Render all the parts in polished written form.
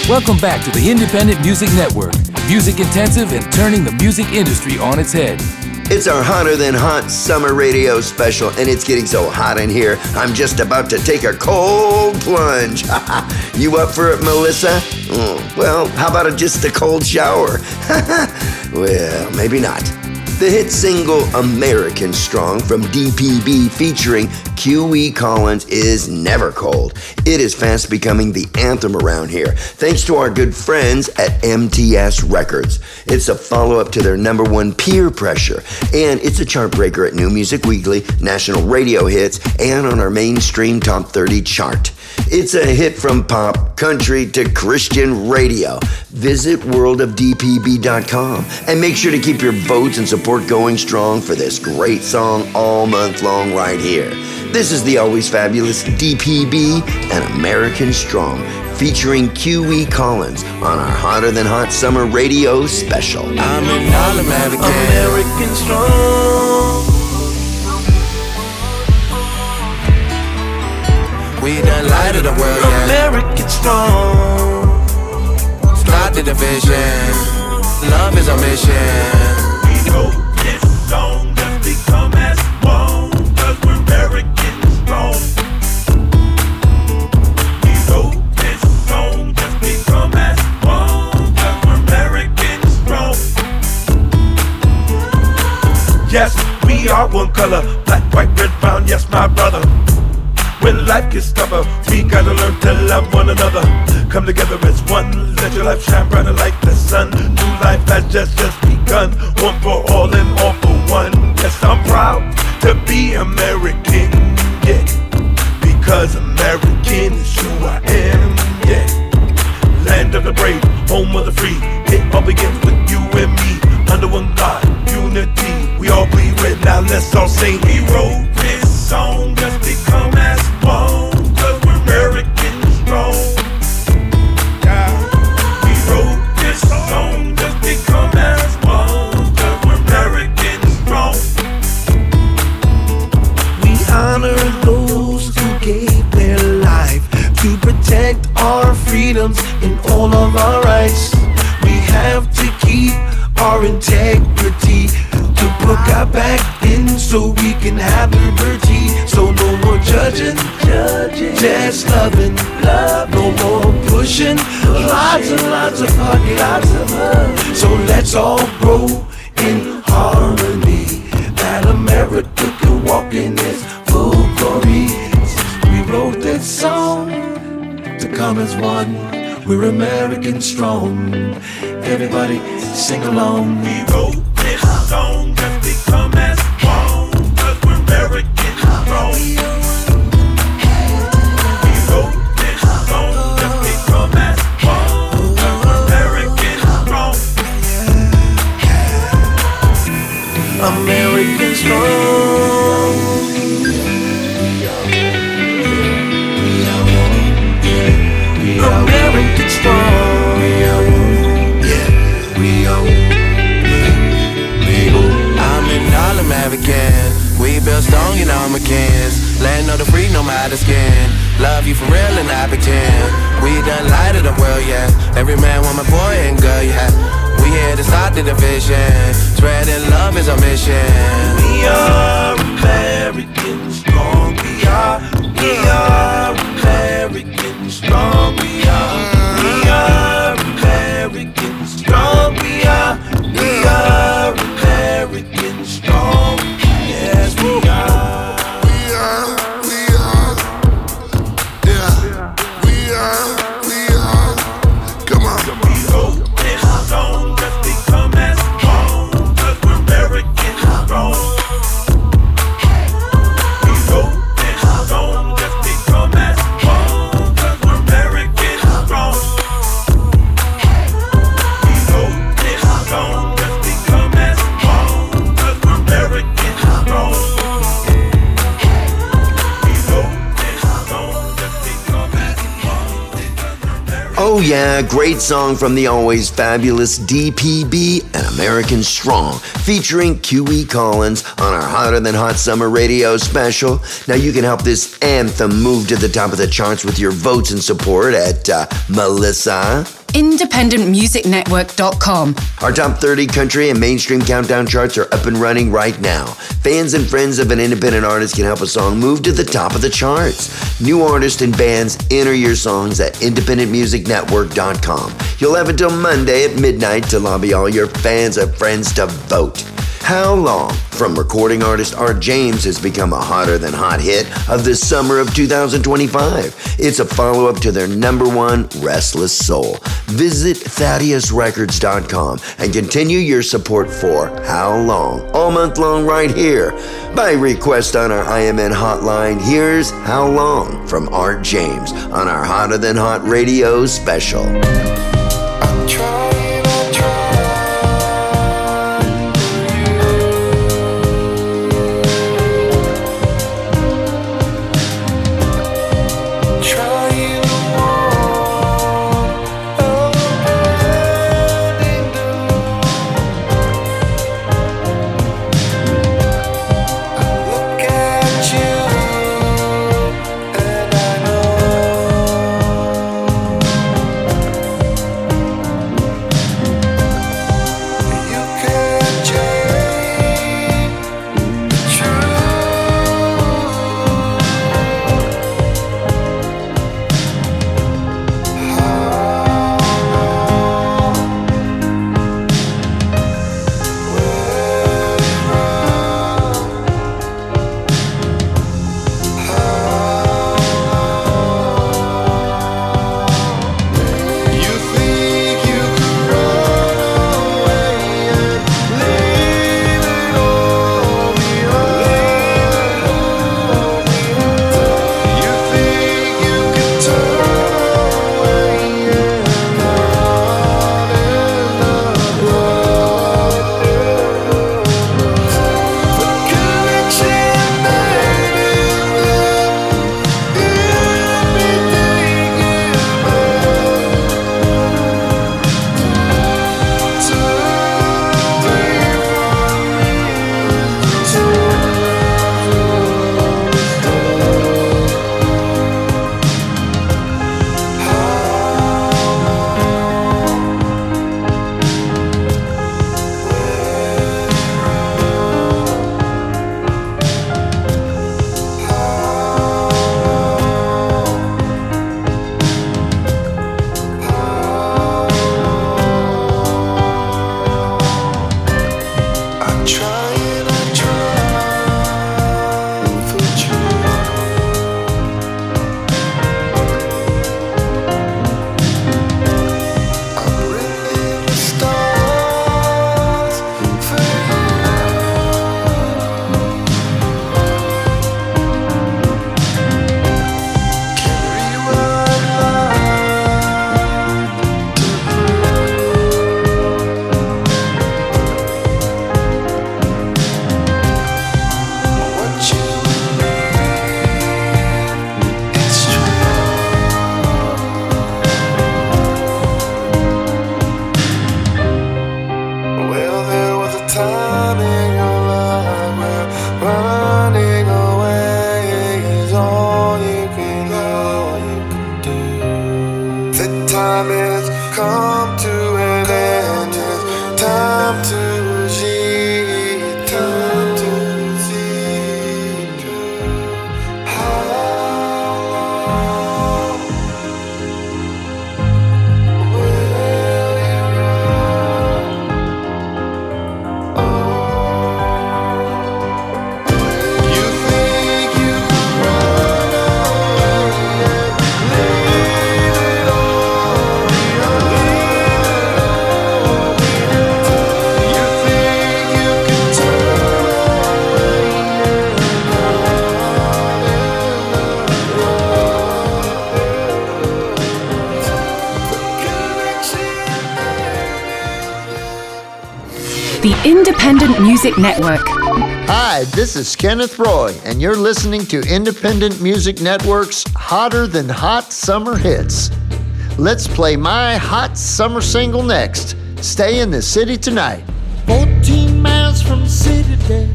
Welcome back to the Independent Music Network, music intensive and turning the music industry on its head. It's our Hotter Than Hot summer radio special, and it's getting so hot in here, I'm just about to take a cold plunge. You up for it, Melissa? Well, how about just a cold shower? Well, maybe not. The hit single American Strong from DPB featuring Q.E. Collins is never cold. It is fast becoming the anthem around here, thanks to our good friends at MTS Records. It's a follow-up to their #1 Peer Pressure, and it's a chart breaker at New Music Weekly, National Radio Hits, and on our mainstream Top 30 chart. It's a hit from pop, country to Christian radio. Visit worldofdpb.com and make sure to keep your votes and support going strong for this great song all month long right here. This is the always fabulous DPB and American Strong featuring Q.E. Collins on our Hotter Than Hot summer radio special. I'm an all-American. American Strong. We done light of the world, yeah. American Strong. Fly to the vision. Love is our mission. We wrote this song just become as one, 'cause we're American Strong. We wrote this song just become as one, 'cause we're American Strong. Yes, we are one color, black, white, red, brown, yes, my brother. When life gets tougher, we gotta learn to love one another. Come together as one, let your life shine brighter like the sun. New life has just begun, one for all and all for one. Yes, I'm proud to be American, yeah, because American is who I am, yeah. Land of the brave, home of the free, it all begins with you and me. Under one God, unity, we all bleed red, now let's all sing. We wrote this song just become as one, 'cause we're American Strong. Yeah. We wrote this song just become as one, 'cause we're American Strong. We honor those who gave their life to protect our freedoms and all of our rights. We have to keep our integrity, to put God back in so we can have liberty. So no more judging, just loving, no more pushing, lots and lots of hugging. So let's all grow in harmony, that America can walk in its full glory. We wrote this song to come as one, we're American Strong. Everybody sing along. We wrote this song just become as one, 'cause we're American Strong. We wrote this song just become as one, 'cause we're American Strong. American Strong. American Strong. I'm an all-American. We built strong in Americans. Land of the free, no matter skin. Love you for real and I pretend. We done light of the world, yeah. Every man, woman, boy and girl, yeah. We here to start the division. Spreading love is our mission. We are American Strong. We are American Strong. We are American Strong. We are American Strong. Yes, we are. Come on. We wrote this song just become as one, 'cause we're American Strong. We wrote this song just become as one, 'cause we're American Strong. We wrote this song just become as one, 'cause we're American Strong. We wrote this song just become as one. Oh yeah, great song from the always fabulous DPB and American Strong, featuring Q.E. Collins on our Hotter Than Hot summer radio special. Now you can help this anthem move to the top of the charts with your votes and support at Melissa. independentmusicnetwork.com. Our top 30 country and mainstream countdown charts are up and running right now. Fans and friends of an independent artist can help a song move to the top of the charts. New artists and bands enter your songs at independentmusicnetwork.com. You'll have until Monday at midnight to lobby all your fans and friends to vote. How Long from recording artist Art James has become a hotter than hot hit of the summer of 2025. It's a follow-up to their number one, Restless Soul. Visit ThaddeusRecords.com and continue your support for How Long all month long right here. By request on our IMN hotline, here's How Long from Art James on our Hotter Than Hot Radio special. I'm trying. The Independent Music Network. Hi, this is Kenneth Roy, and you're listening to Independent Music Network's Hotter Than Hot Summer Hits. Let's play my hot summer single next, Stay in the City Tonight. 14 miles from the city there,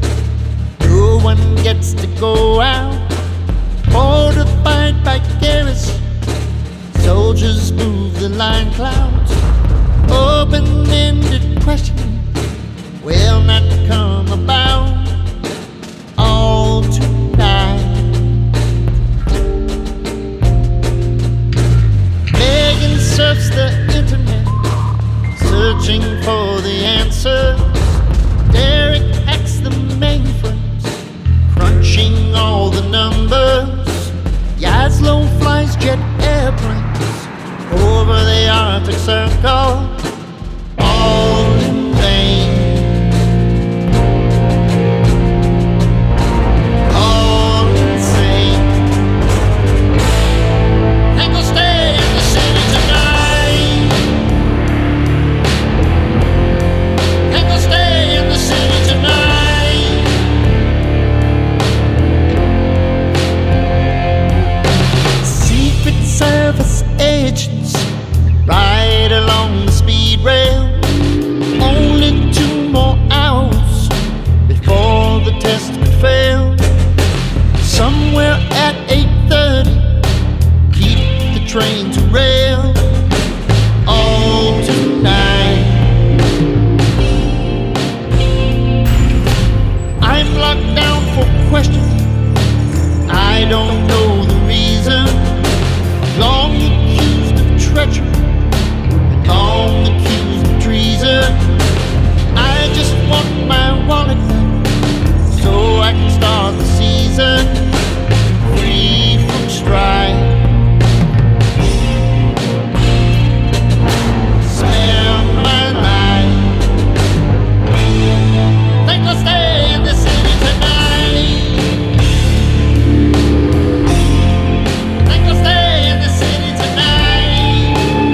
no one gets to go out. Fortified by garrison, soldiers move the the line clouds. Open-ended questioning will not come about all tonight. Megan surfs the internet, searching for the answers. Derek hacks the mainframes, crunching all the numbers. Yaslo flies jet airplanes over the Arctic Circle, all in vain. All insane. Think we'll stay in the city tonight. Think we'll stay in the city tonight. Secret Service agents right along the speed rail. Only 2 more hours before the test could fail. Somewhere at 8:30, keep the train to rail. All tonight. I'm locked down for questioning. I don't know the reason. Long accused of treachery, long accused of treason. I just want my wallet back so I can start the season free from strife. Spend my life. Think I'll stay in the city tonight. Think I'll stay in the city tonight.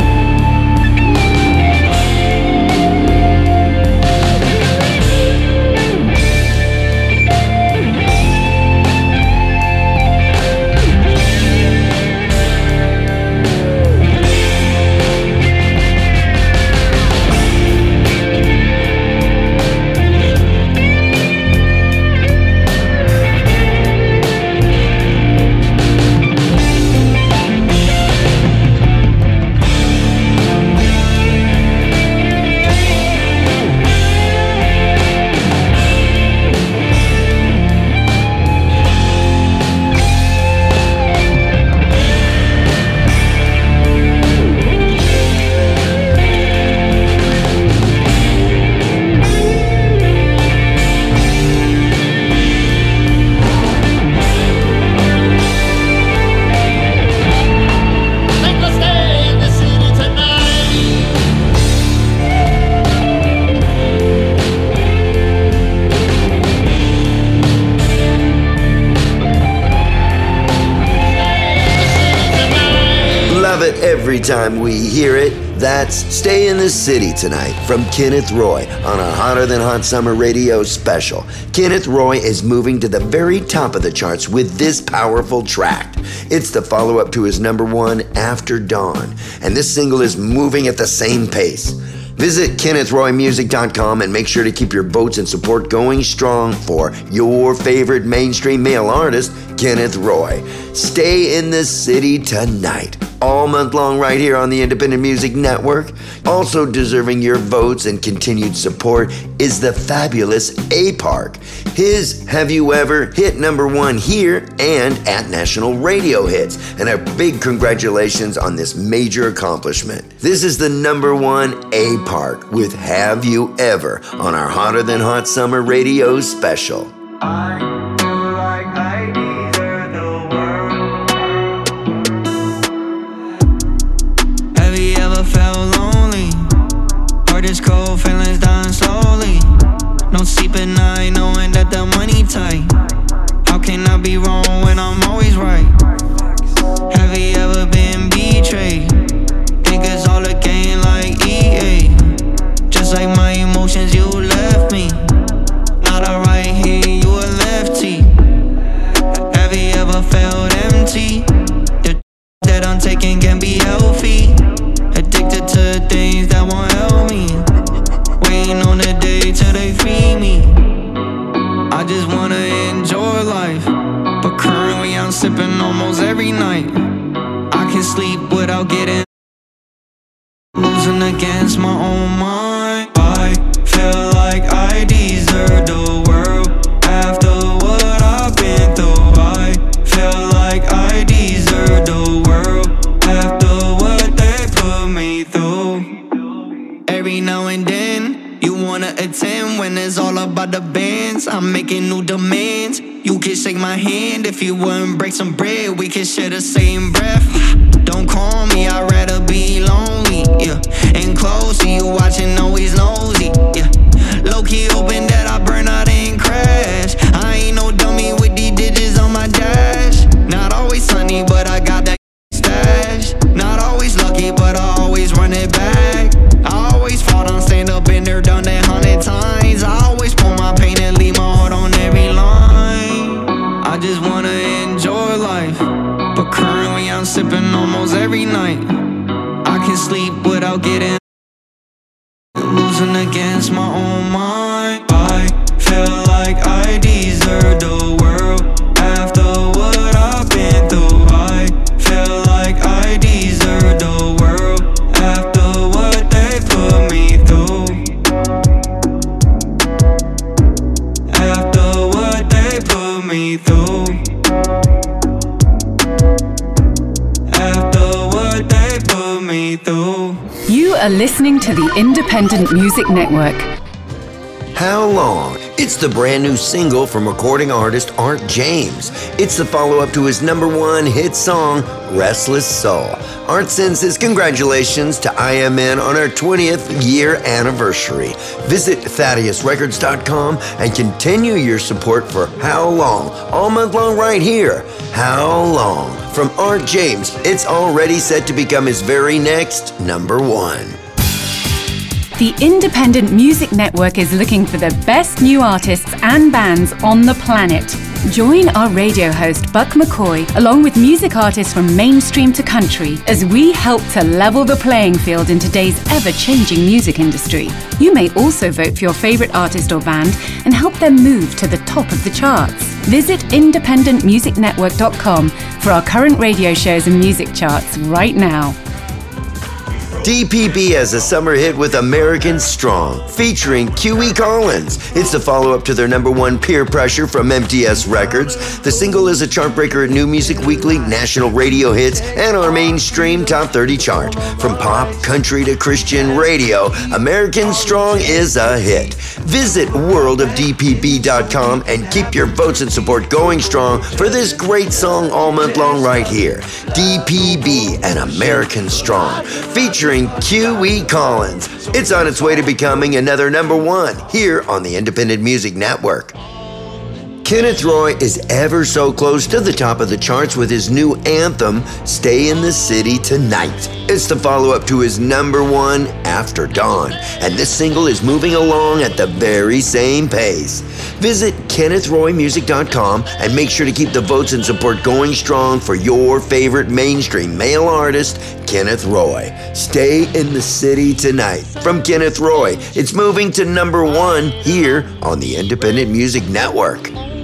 Love it every time we hear it. That's Stay in the City Tonight from Kenneth Roy on a Hotter Than Hot Summer Radio special. Kenneth Roy is moving to the very top of the charts with this powerful track. It's the follow-up to his #1, After Dawn, and this single is moving at the same pace. Visit KennethRoyMusic.com and make sure to keep your votes and support going strong for your favorite mainstream male artist, Kenneth Roy. Stay in the City Tonight, all month long right here on the Independent Music Network. Also deserving your votes and continued support is the fabulous A-Park. His Have You Ever hit #1 here and at National Radio Hits. And a big congratulations on this major accomplishment. This is the #1 A-Park with Have You Ever on our Hotter Than Hot Summer Radio special. I feel like I deserve the world. Have you ever felt lonely? Heart is cold, feelings dying slowly. No sleep at night, knowing that the money tight. How can I be wrong when I'm always right? Have you ever been betrayed? Think it's all a game like EA. Just like my emotions, you left me. Not a right hand, you a lefty. Have you ever felt empty? The that I'm taking can be healthy. Addicted to things that won't help me. losing against my own mind. I feel like I deserve the world after what I've been through. I feel like I deserve the world after what they put me through. Every now and then you wanna attend when it's all about the bands. I'm making new demands. You can shake my hand if you wouldn't break some bread. We can share the same breath. Don't call me, I'd rather be lonely, yeah. And close to you watching, always nosy, yeah. Low-key hoping that I burn out and crash. I ain't no dummy with these digits on my dash. Not always sunny, but I got that stash. Not always lucky, but I always run it back. I always fall down, stand up, been there, done that 100 times. I always pull my pain and leave my heart on every line. I just wanna enjoy life, but currently I'm sipping almost every night. I can sleep without getting losing against my own mind. I feel like I deserve the world after what I've been through. I feel like I deserve the world after what they put me through. After what they put me through. After what they put me through. You are listening to the Independent Music Network. How Long? It's the brand new single from recording artist Art James. It's the follow-up to his #1 hit song, Restless Soul. Art sends his congratulations to IMN on our 20th year anniversary. Visit ThaddeusRecords.com and continue your support for How Long, all month long right here. How Long? From Art James, it's already set to become his very next #1. The Independent Music Network is looking for the best new artists and bands on the planet. Join our radio host, Buck McCoy, along with music artists from mainstream to country, as we help to level the playing field in today's ever-changing music industry. You may also vote for your favorite artist or band and help them move to the top of the charts. Visit independentmusicnetwork.com for our current radio shows and music charts right now. DPB has a summer hit with American Strong, featuring QE Collins. It's the follow-up to their #1 Peer Pressure from MTS Records. The single is a chart breaker at New Music Weekly, National Radio Hits, and our mainstream Top 30 chart. From pop, country to Christian radio, American Strong is a hit. Visit worldofdpb.com and keep your votes and support going strong for this great song all month long right here. DPB and American Strong, featuring QE Collins. It's on its way to becoming another #1 here on the Independent Music Network. Kenneth Roy is ever so close to the top of the charts with his new anthem, Stay in the City Tonight. It's the follow-up to his #1, After Dawn, and this single is moving along at the very same pace. Visit KennethRoyMusic.com and make sure to keep the votes and support going strong for your favorite mainstream male artist, Kenneth Roy. Stay in the City Tonight. From Kenneth Roy, it's moving to #1 here on the Independent Music Network.